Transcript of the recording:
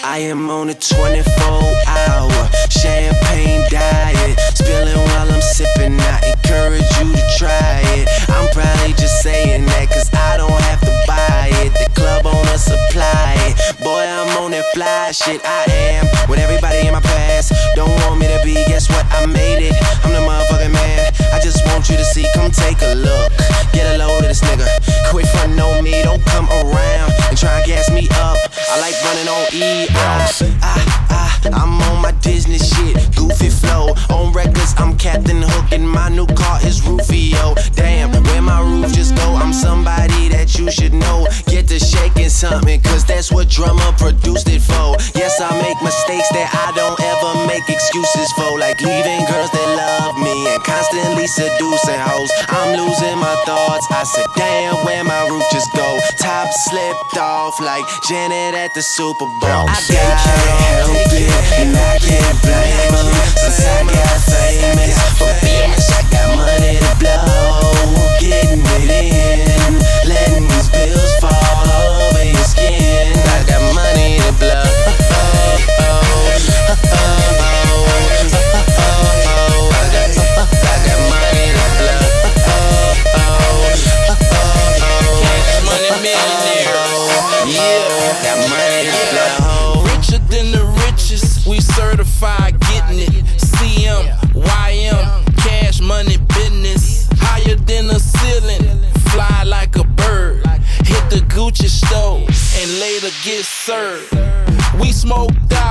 I am on a 24-hour champagne diet, spilling while I'm sipping. I encourage you to try it. I'm probably just saying that cause I don't have to buy it. The club owner supply it. Boy, I'm on that fly shit. I am with everybody in my past. Don't want me to be, guess what? I made it. I'm the motherfucking man. I just want you to see, come take a look. Get a load of this nigga. Quit frontin' on me, don't come around and try and gas me up. I like running on E. I'm on my Disney shit, goofy flow. On records, I'm Captain Hook, and my new car is Rufio. Damn, where my roof just go? I'm somebody that you should know. Get to shaking something, cause that's what drummer produced it for. Yes, I make mistakes that I don't ever make excuses for, like leaving girls that love me and constantly seducing hoes. I'm losing my thoughts. I said, damn, where my roof just go? Top slipped off like Janet at the Super Bowl. I can't help it, and I can't blame them, since I got famous. For famous, I got money to blow. Getting it in, letting these bills fall all over your skin. I got money to blow. Certified getting it, CM, YM, cash money business, higher than a ceiling, fly like a bird, hit the Gucci stove and later get served. We smoked out